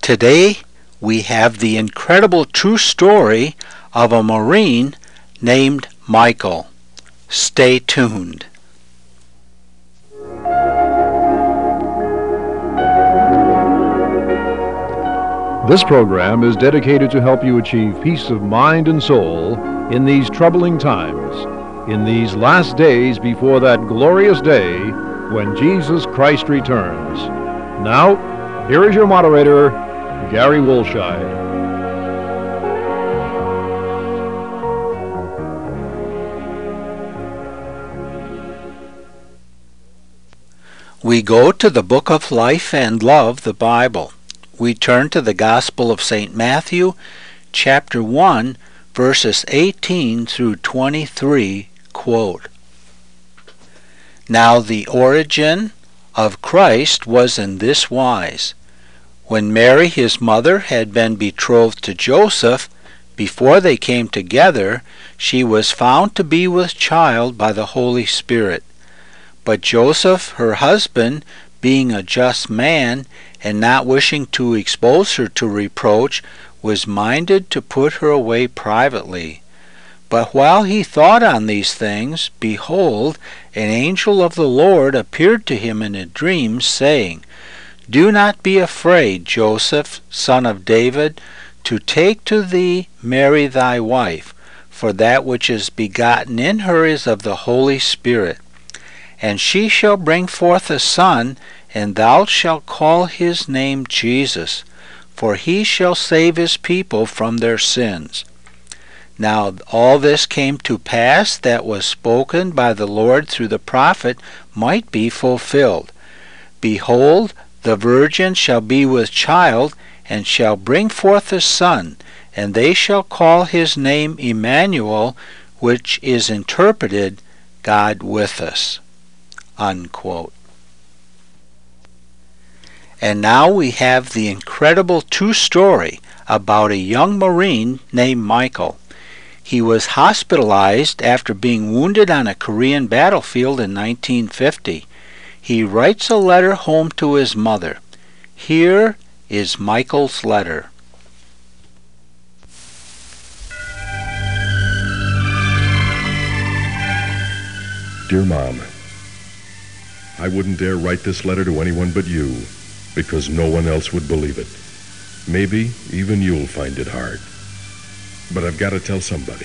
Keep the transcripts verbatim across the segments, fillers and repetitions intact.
Today we have the incredible true story of a Marine named Michael. Stay tuned. This program is dedicated to help you achieve peace of mind and soul in these troubling times, in these last days before that glorious day when Jesus Christ returns. Now, here is your moderator, Gary Wolscheid. We go to the Book of Life and Love, the Bible. We turn to the Gospel of Saint Matthew, chapter one, verses eighteen through twenty-three, quote, "Now the origin of Christ was in this wise. When Mary his mother had been betrothed to Joseph, before they came together, she was found to be with child by the Holy Spirit. But Joseph, her husband, being a just man, and not wishing to expose her to reproach, was minded to put her away privately. But while he thought on these things, behold, an angel of the Lord appeared to him in a dream, saying, Do not be afraid, Joseph, son of David, to take to thee Mary thy wife, for that which is begotten in her is of the Holy Spirit. And she shall bring forth a son, and thou shalt call his name Jesus, for he shall save his people from their sins. Now all this came to pass that was spoken by the Lord through the prophet might be fulfilled. Behold, the virgin shall be with child, and shall bring forth a son, and they shall call his name Emmanuel, which is interpreted, God with us." Unquote. And now we have the incredible true story about a young Marine named Michael. He was hospitalized after being wounded on a Korean battlefield in nineteen fifty. He writes a letter home to his mother. Here is Michael's letter. Dear Mom, I wouldn't dare write this letter to anyone but you, because no one else would believe it. Maybe even you'll find it hard. But I've got to tell somebody.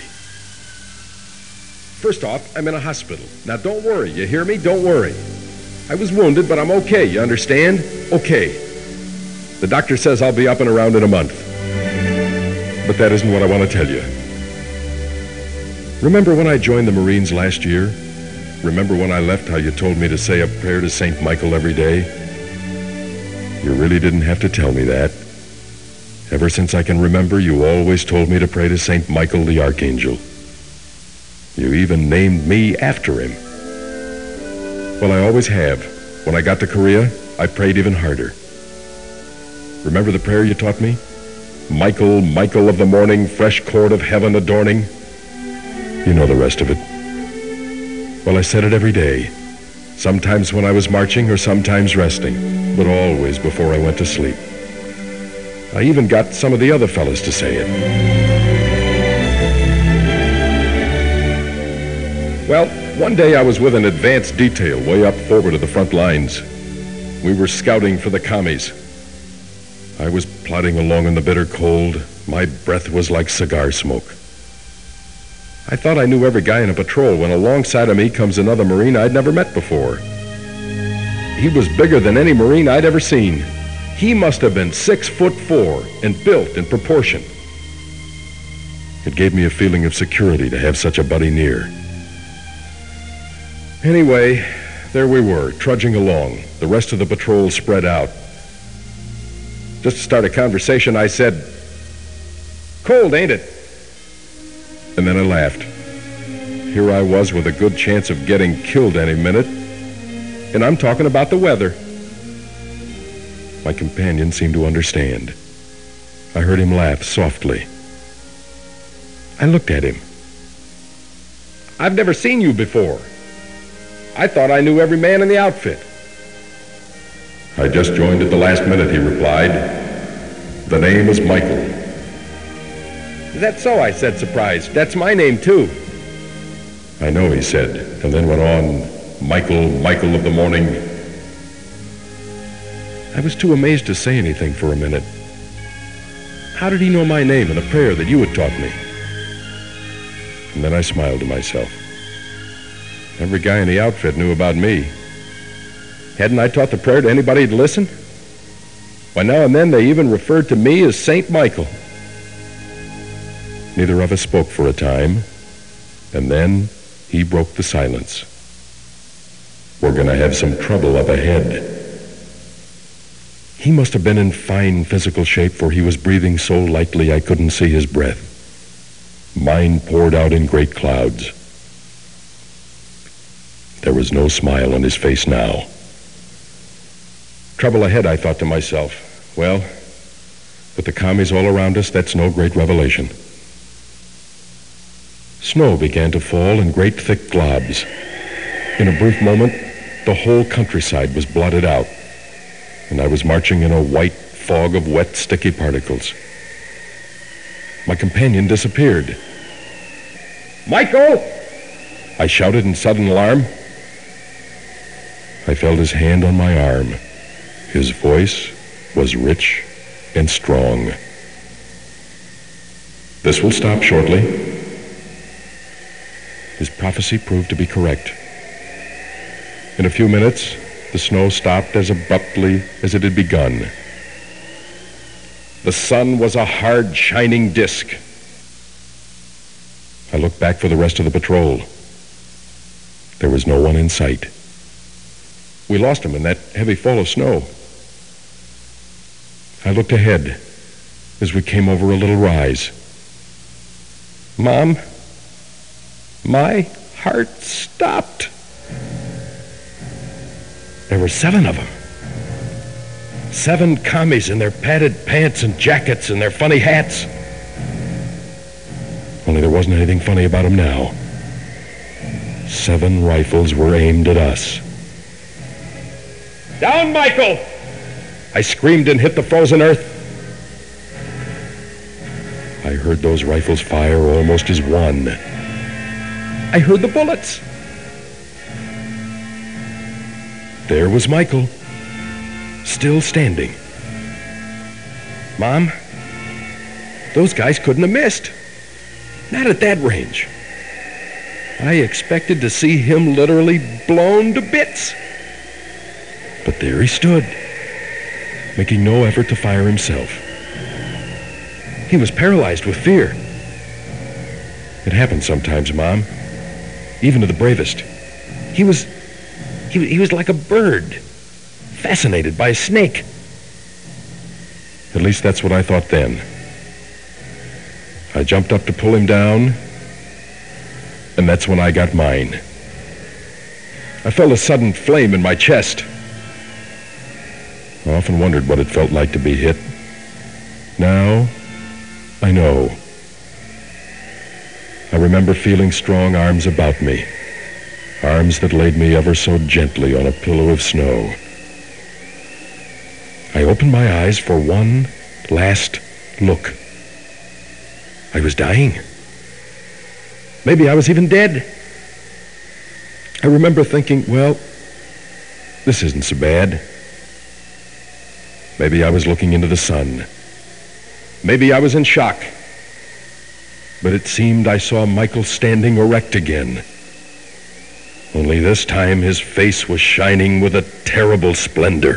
First off, I'm in a hospital. Now don't worry, you hear me? Don't worry. I was wounded, but I'm okay, you understand? Okay. The doctor says I'll be up and around in a month. But that isn't what I want to tell you. Remember when I joined the Marines last year? Remember when I left how you told me to say a prayer to Saint Michael every day? You really didn't have to tell me that. Ever since I can remember, you always told me to pray to Saint Michael the Archangel. You even named me after him. Well, I always have. When I got to Korea, I prayed even harder. Remember the prayer you taught me? Michael, Michael of the morning, fresh cord of heaven adorning. You know the rest of it. Well, I said it every day. Sometimes when I was marching or sometimes resting, but always before I went to sleep. I even got some of the other fellas to say it. Well, one day I was with an advanced detail way up forward of the front lines. We were scouting for the commies. I was plodding along in the bitter cold. My breath was like cigar smoke. I thought I knew every guy in a patrol when alongside of me comes another Marine I'd never met before. He was bigger than any Marine I'd ever seen. He must have been six foot four and built in proportion. It gave me a feeling of security to have such a buddy near. Anyway, there we were, trudging along, the rest of the patrol spread out. Just to start a conversation, I said, "Cold, ain't it?" And then I laughed. Here I was with a good chance of getting killed any minute, and I'm talking about the weather. My companion seemed to understand. I heard him laugh softly. I looked at him. "I've never seen you before. I thought I knew every man in the outfit." "I just joined at the last minute," he replied. The name is Michael. Is that so? I said, surprised. That's my name, too. I know, he said, and then went on, Michael, Michael of the morning. I was too amazed to say anything for a minute. How did he know my name and the prayer that you had taught me? And then I smiled to myself. Every guy in the outfit knew about me. Hadn't I taught the prayer to anybody who'd listen? Why, now and then they even referred to me as Saint Michael. Neither of us spoke for a time, and then he broke the silence. We're going to have some trouble up ahead. He must have been in fine physical shape, for he was breathing so lightly I couldn't see his breath. Mine poured out in great clouds. There was no smile on his face now. Trouble ahead, I thought to myself. Well, with the commies all around us, that's no great revelation. Snow began to fall in great thick globs. In a brief moment, the whole countryside was blotted out, and I was marching in a white fog of wet, sticky particles. My companion disappeared. "Michael!" I shouted in sudden alarm. I felt his hand on my arm. His voice was rich and strong. "This will stop shortly." His prophecy proved to be correct. In a few minutes, the snow stopped as abruptly as it had begun. The sun was a hard, shining disk. I looked back for the rest of the patrol. There was no one in sight. We lost him in that heavy fall of snow. I looked ahead as we came over a little rise. Mom, my heart stopped. There were seven of them. Seven commies in their padded pants and jackets and their funny hats. Only there wasn't anything funny about them now. Seven rifles were aimed at us. "Down, Michael!" I screamed and hit the frozen earth. I heard those rifles fire almost as one. I heard the bullets. There was Michael, still standing. Mom, those guys couldn't have missed. Not at that range. I expected to see him literally blown to bits. But there he stood, making no effort to fire himself. He was paralyzed with fear. It happens sometimes, Mom, even to the bravest. He was, he, he was like a bird, fascinated by a snake. At least that's what I thought then. I jumped up to pull him down, and that's when I got mine. I felt a sudden flame in my chest. I often wondered what it felt like to be hit. Now, I know. I remember feeling strong arms about me, arms that laid me ever so gently on a pillow of snow. I opened my eyes for one last look. I was dying. Maybe I was even dead. I remember thinking, well, this isn't so bad. Maybe I was looking into the sun. Maybe I was in shock. But it seemed I saw Michael standing erect again. Only this time his face was shining with a terrible splendor.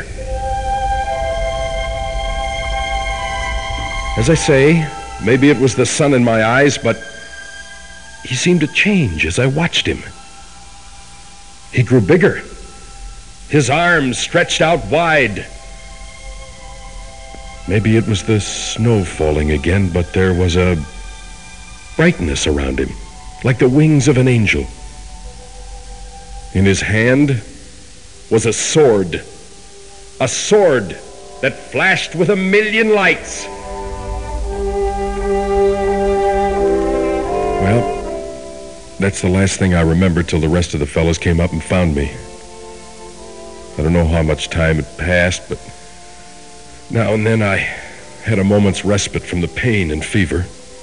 As I say, maybe it was the sun in my eyes, but he seemed to change as I watched him. He grew bigger. His arms stretched out wide. Maybe it was the snow falling again, but there was a brightness around him, like the wings of an angel. In his hand was a sword, a sword that flashed with a million lights. Well, that's the last thing I remember till the rest of the fellows came up and found me. I don't know how much time had passed, but now and then I, had a moment's respite from the pain and fever.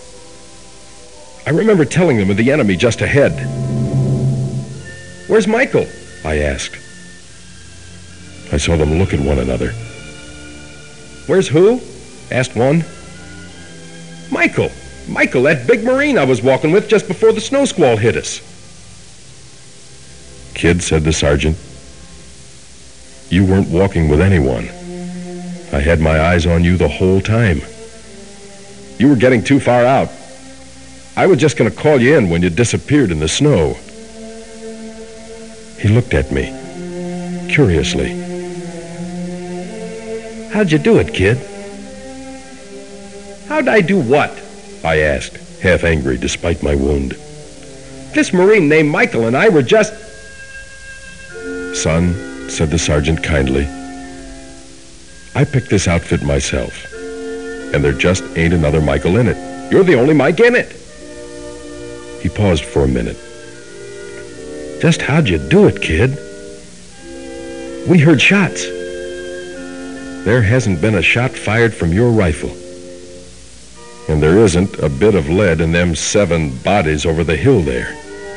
I remember telling them of the enemy just ahead. "Where's Michael?" I asked. I saw them look at one another. "Where's who?" asked one. "Michael. Michael, that big Marine I was walking with just before the snow squall hit us." "Kid," said the sergeant, "you weren't walking with anyone. I had my eyes on you the whole time. You were getting too far out. I was just going to call you in when you disappeared in the snow." He looked at me, curiously. "How'd you do it, kid?" "How'd I do what?" I asked, half angry despite my wound. "This Marine named Michael and I were just..." "Son," said the sergeant kindly, "I picked this outfit myself, and there just ain't another Michael in it. You're the only Mike in it." He paused for a minute. "Just how'd you do it, kid?" "We heard shots." "There hasn't been a shot fired from your rifle. And there isn't a bit of lead in them seven bodies over the hill there."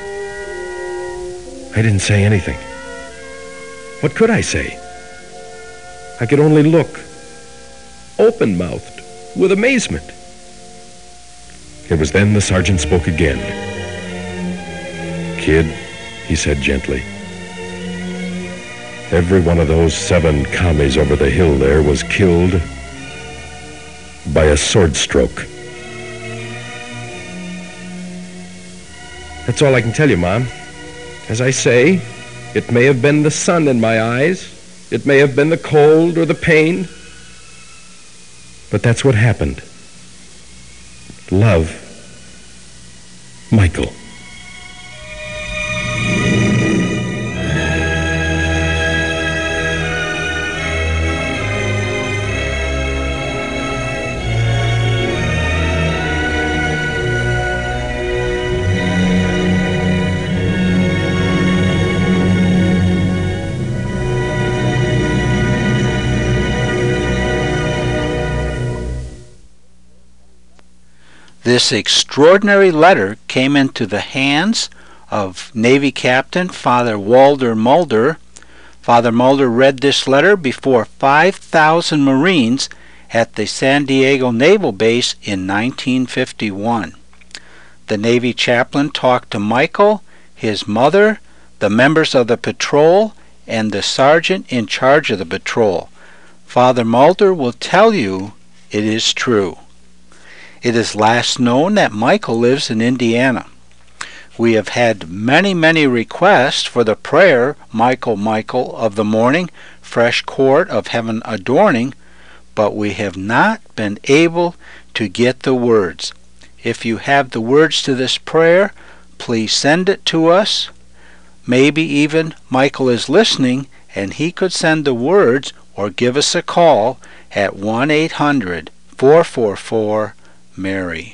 I didn't say anything. What could I say? I could only look, open-mouthed, with amazement. It was then the sergeant spoke again. "Kid," he said gently, "every one of those seven commies over the hill there was killed by a sword stroke." That's all I can tell you, Mom. As I say, it may have been the sun in my eyes. It may have been the cold or the pain. But that's what happened. Love, Michael. This extraordinary letter came into the hands of Navy Captain Father Walter Mulder. Father Mulder read this letter before five thousand Marines at the San Diego Naval Base in nineteen fifty-one. The Navy chaplain talked to Michael, his mother, the members of the patrol, and the sergeant in charge of the patrol. Father Mulder will tell you it is true. It is last known that Michael lives in Indiana. We have had many, many requests for the prayer, Michael, Michael of the morning, fresh court of heaven adorning, but we have not been able to get the words. If you have the words to this prayer, please send it to us. Maybe even Michael is listening and he could send the words or give us a call at one eight hundred, four four four, Mary.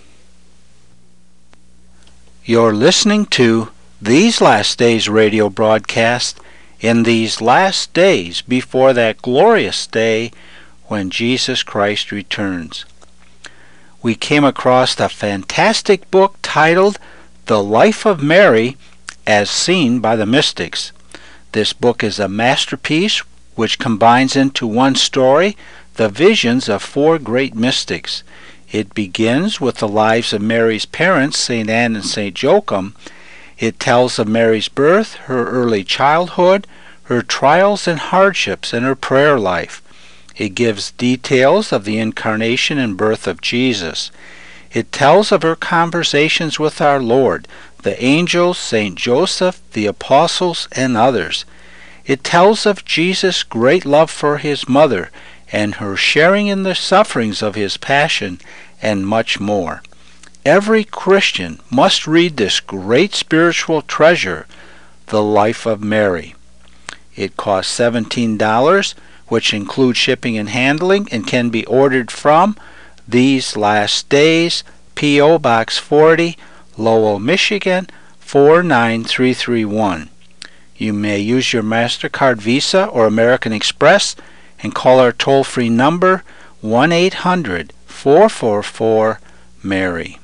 You're listening to These Last Days radio broadcast in these last days before that glorious day when Jesus Christ returns. We came across a fantastic book titled The Life of Mary as Seen by the Mystics. This book is a masterpiece which combines into one story the visions of four great mystics. It begins with the lives of Mary's parents, Saint Anne and Saint Joachim. It tells of Mary's birth, her early childhood, her trials and hardships, and her prayer life. It gives details of the incarnation and birth of Jesus. It tells of her conversations with our Lord, the angels, Saint Joseph, the apostles, and others. It tells of Jesus' great love for his mother and her sharing in the sufferings of his passion, and much more. Every Christian must read this great spiritual treasure, The Life of Mary. It costs seventeen dollars, which includes shipping and handling, and can be ordered from These Last Days, P O Box forty, Lowell, Michigan, four nine three three one. You may use your MasterCard, Visa, or American Express, and call our toll-free number one eight hundred, four four four, Mary.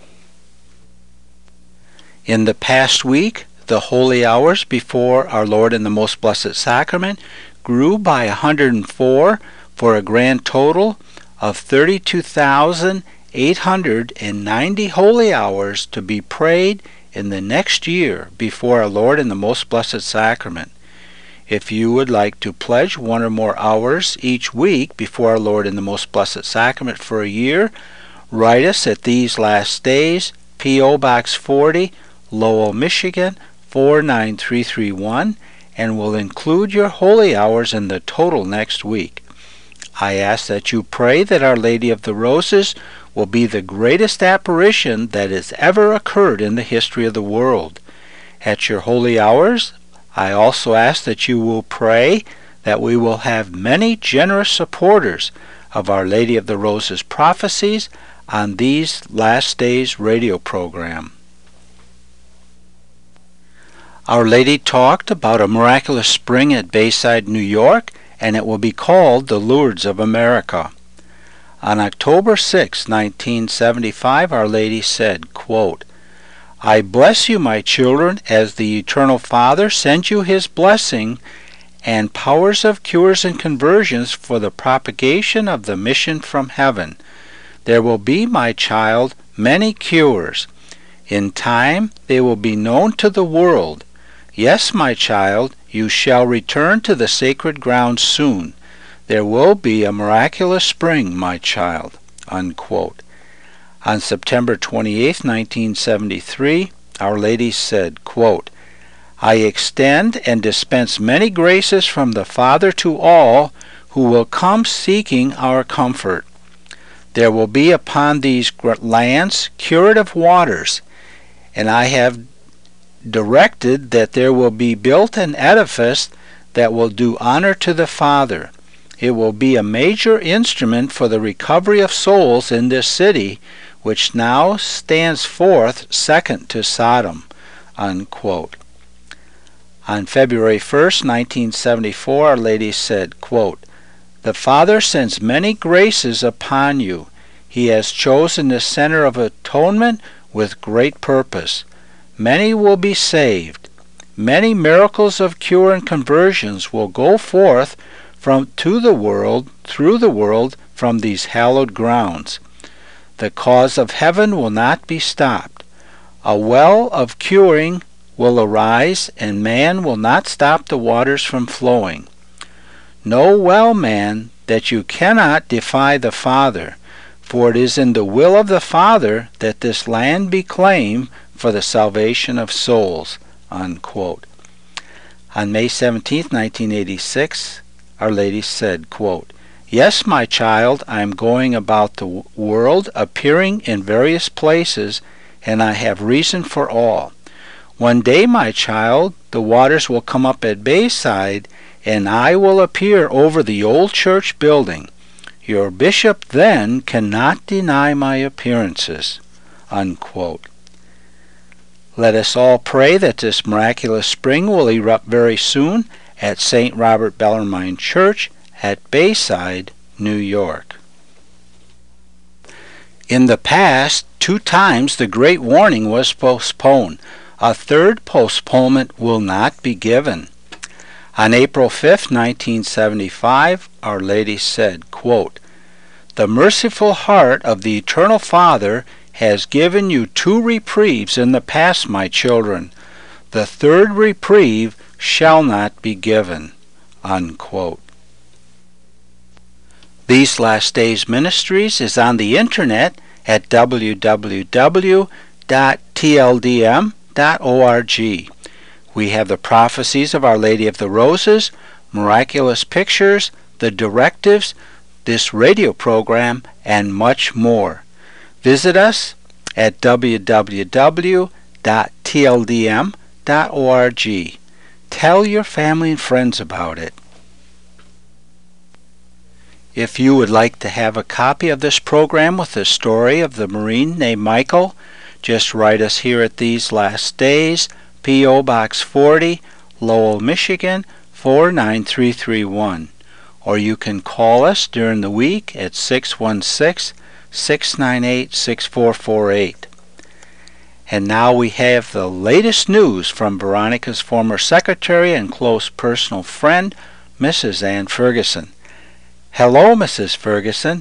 In the past week, the holy hours before our Lord in the Most Blessed Sacrament grew by one hundred four for a grand total of thirty-two thousand eight hundred ninety holy hours to be prayed in the next year before our Lord in the Most Blessed Sacrament. If you would like to pledge one or more hours each week before our Lord in the Most Blessed Sacrament for a year, write us at These Last Days, P O Box forty, Lowell, Michigan, four nine three three one, and we'll include your holy hours in the total next week. I ask that you pray that Our Lady of the Roses will be the greatest apparition that has ever occurred in the history of the world. At your holy hours, I also ask that you will pray that we will have many generous supporters of Our Lady of the Roses prophecies on These Last Days radio program. Our Lady talked about a miraculous spring at Bayside, New York, and it will be called the Lourdes of America. On October sixth, nineteen seventy-five, Our Lady said, quote, I bless you, my children, as the Eternal Father sends you His blessing and powers of cures and conversions for the propagation of the mission from heaven. There will be, my child, many cures. In time they will be known to the world. Yes, my child, you shall return to the sacred ground soon. There will be a miraculous spring, my child. Unquote. On September twenty-eighth, nineteen seventy-three, Our Lady said, quote, I extend and dispense many graces from the Father to all who will come seeking our comfort. There will be upon these lands curative waters, and I have directed that there will be built an edifice that will do honor to the Father. It will be a major instrument for the recovery of souls in this city, which now stands forth second to Sodom. Unquote. On February first, nineteen seventy-four, Our Lady said, quote, The Father sends many graces upon you. He has chosen the center of atonement with great purpose. Many will be saved. Many miracles of cure and conversions will go forth from to the world, through the world, from these hallowed grounds. The cause of heaven will not be stopped. A well of curing will arise, and man will not stop the waters from flowing. Know well, man, that you cannot defy the Father, for it is in the will of the Father that this land be claimed for the salvation of souls. Unquote. On May seventeenth, nineteen eighty-six, Our Lady said, quote, Yes, my child, I am going about the world, appearing in various places, and I have reason for all. One day, my child, the waters will come up at Bayside, and I will appear over the old church building. Your bishop then cannot deny my appearances. Unquote. Let us all pray that this miraculous spring will erupt very soon at Saint Robert Bellarmine Church at Bayside, New York. In the past, two times the Great Warning was postponed. A third postponement will not be given. On April fifth, nineteen seventy-five, Our Lady said, quote, The merciful heart of the Eternal Father has given you two reprieves in the past, my children. The third reprieve shall not be given. Unquote. These Last Days Ministries is on the internet at w w w dot t l d m dot org. We have the prophecies of Our Lady of the Roses, miraculous pictures, the directives, this radio program, and much more. Visit us at w w w dot t l d m dot org. Tell your family and friends about it. If you would like to have a copy of this program with the story of the Marine named Michael, just write us here at These Last Days, P O Box forty, Lowell, Michigan, four nine three three one. or you can call us during the week at six one six, six nine eight, six four four eight. And now we have the latest news from Veronica's former secretary and close personal friend, Missus Ann Ferguson. Hello, Missus Ferguson.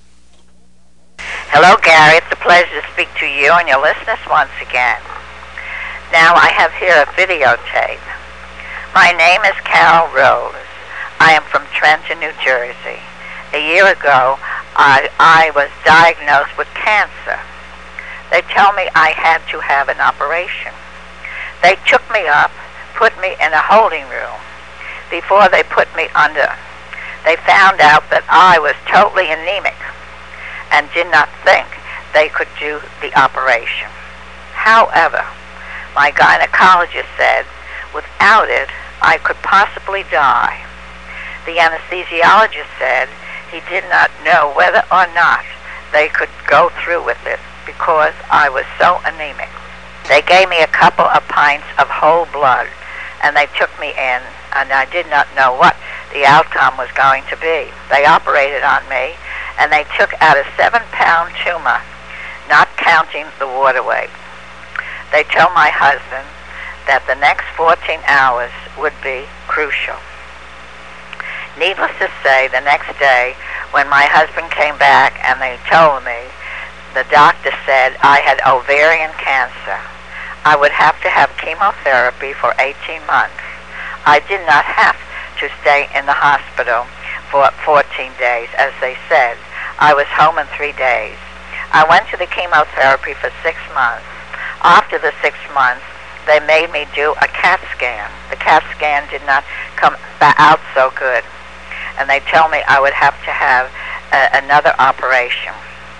Hello, Gary. It's a pleasure to speak to you and your listeners once again. Now I have here a videotape. My name is Carol Rose. I am from Trenton, New Jersey. A year ago, I, I was diagnosed with cancer. They tell me I had to have an operation. They took me up, put me in a holding room. Before they put me under, they found out that I was totally anemic and did not think they could do the operation. However, my gynecologist said without it, I could possibly die. The anesthesiologist said he did not know whether or not they could go through with it because I was so anemic. They gave me a couple of pints of whole blood, and they took me in, and I did not know what the outcome was going to be. They operated on me, and they took out a seven-pound tumor, not counting the water weight. They told my husband that the next fourteen hours would be crucial. Needless to say, the next day, when my husband came back and they told me, the doctor said I had ovarian cancer. I would have to have chemotherapy for eighteen months. I did not have to stay in the hospital for fourteen days, as they said. I was home in three days. I went to the chemotherapy for six months. After the six months, they made me do a CAT scan. The CAT scan did not come out so good, and they told me I would have to have uh, another operation.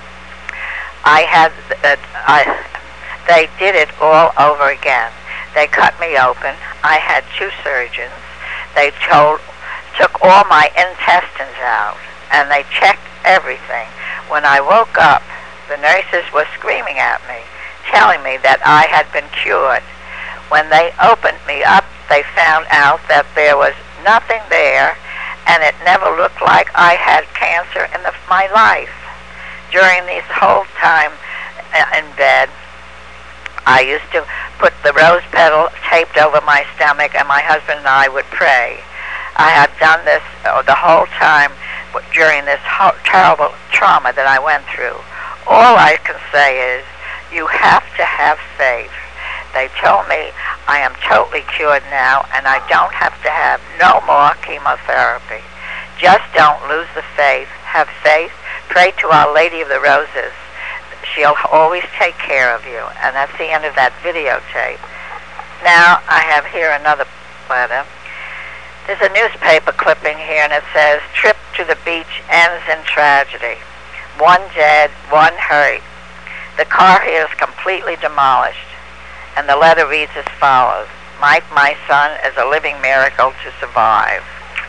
I had, uh, I, they did it all over again. They cut me open. I had two surgeons. They told, took all my intestines out, and they checked everything. When I woke up, the nurses were screaming at me, telling me that I had been cured. When they opened me up, they found out that there was nothing there, and it never looked like I had cancer in the, my life. During this whole time in bed, I used to put the rose petal taped over my stomach, and my husband and I would pray. I had done this uh, the whole time during this ho- terrible trauma that I went through. All I can say is, you have to have faith. They told me I am totally cured now, and I don't have to have no more chemotherapy. Just don't lose the faith. Have faith. Pray to Our Lady of the Roses. She'll always take care of you. And that's the end of that videotape. Now, I have here another letter. There's a newspaper clipping here, and it says, "Trip to the beach ends in tragedy. One dead, one hurt. The car here is completely demolished." And the letter reads as follows: "Mike, my son, is a living miracle to survive.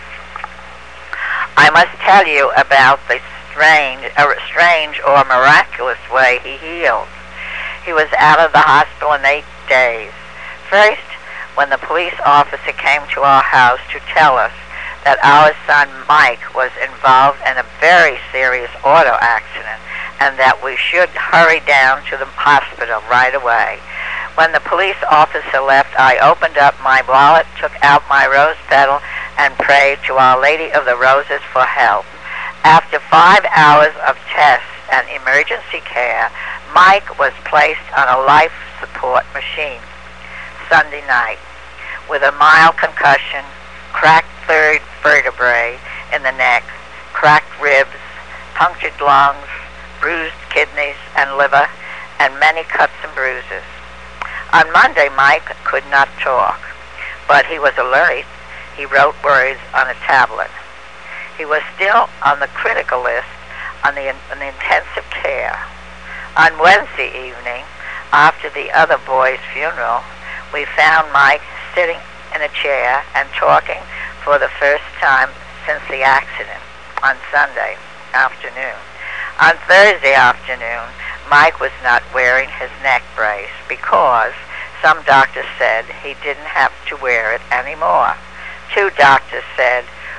I must tell you about the strange, uh, strange or miraculous way he healed. He was out of the hospital in eight days. First, when the police officer came to our house to tell us that our son Mike was involved in a very serious auto accident and that we should hurry down to the hospital right away. When the police officer left, I opened up my wallet, took out my rose petal, and prayed to Our Lady of the Roses for help. After five hours of tests and emergency care, Mike was placed on a life support machine Sunday night with a mild concussion, cracked third vertebrae in the neck, cracked ribs, punctured lungs, bruised kidneys and liver, and many cuts and bruises. On Monday, Mike could not talk, but he was alert. He wrote words on a tablet. He was still on the critical list on the, on the intensive care. On Wednesday evening, after the other boy's funeral, we found Mike sitting in a chair and talking for the first time since the accident on Sunday afternoon. On Thursday afternoon, Mike was not wearing his neck brace because some doctors said he didn't have to wear it anymore. Two doctors said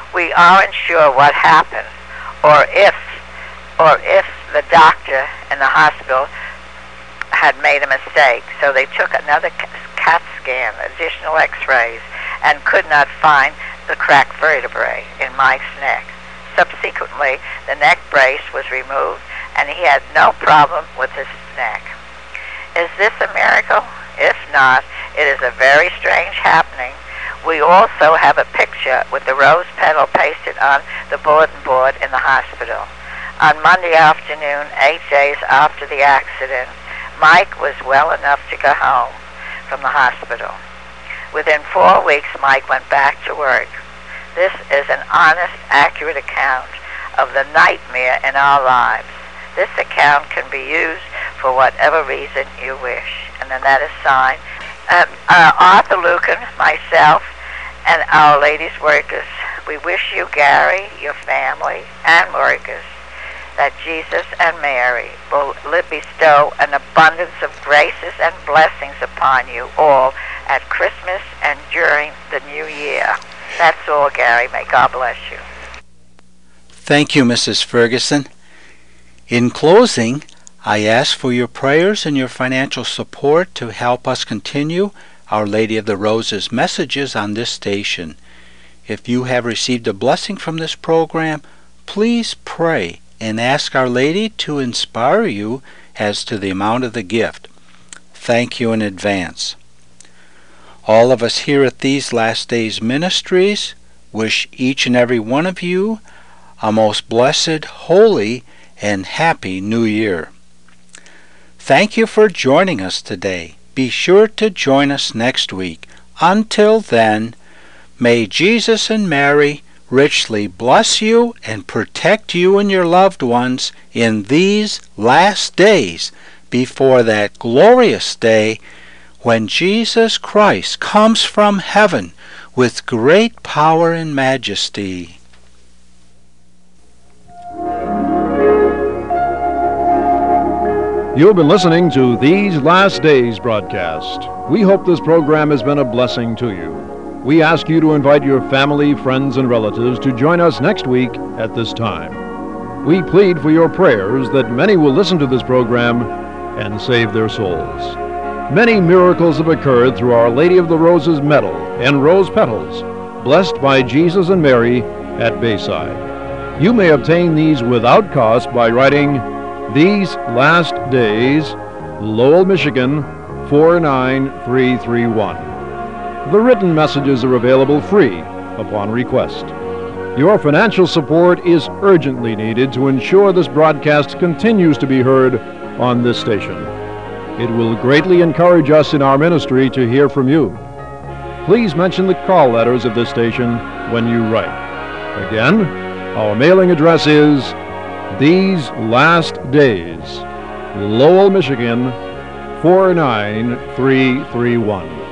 We aren't sure what happened, or if, or if the doctor in the hospital had made a mistake. So they took another CAT scan, additional x-rays, and could not find the cracked vertebrae in Mike's neck. Subsequently, the neck brace was removed, and he had no problem with his neck. Is this a miracle? If not, it is a very strange happening. We also have a picture with the rose petal pasted on the bulletin board in the hospital. On Monday afternoon, eight days after the accident, Mike was well enough to go home from the hospital. Within four weeks, Mike went back to work. This is an honest, accurate account of the nightmare in our lives. This account can be used for whatever reason you wish. And then that is signed. Uh, uh, Arthur Lucan, myself, and Our Lady's Workers, we wish you, Gary, your family, and workers, that Jesus and Mary will bestow an abundance of graces and blessings upon you all at Christmas and during the new year. That's all, Gary. May God bless you. Thank you, Missus Ferguson. In closing, I ask for your prayers and your financial support to help us continue Our Lady of the Roses messages on this station. If you have received a blessing from this program, please pray and ask Our Lady to inspire you as to the amount of the gift. Thank you in advance. All of us here at These Last Days Ministries wish each and every one of you a most blessed, holy, and happy New Year. Thank you for joining us today. Be sure to join us next week. Until then, may Jesus and Mary richly bless you and protect you and your loved ones in these last days before that glorious day when Jesus Christ comes from heaven with great power and majesty. You've been listening to These Last Days broadcast. We hope this program has been a blessing to you. We ask you to invite your family, friends, and relatives to join us next week at this time. We plead for your prayers that many will listen to this program and save their souls. Many miracles have occurred through Our Lady of the Roses medal and rose petals, blessed by Jesus and Mary at Bayside. You may obtain these without cost by writing These Last Days, Lowell, Michigan, four nine three three one. The written messages are available free upon request. Your financial support is urgently needed to ensure this broadcast continues to be heard on this station. It will greatly encourage us in our ministry to hear from you. Please mention the call letters of this station when you write. Again, our mailing address is These Last Days, Lowell, Michigan, four nine three three one.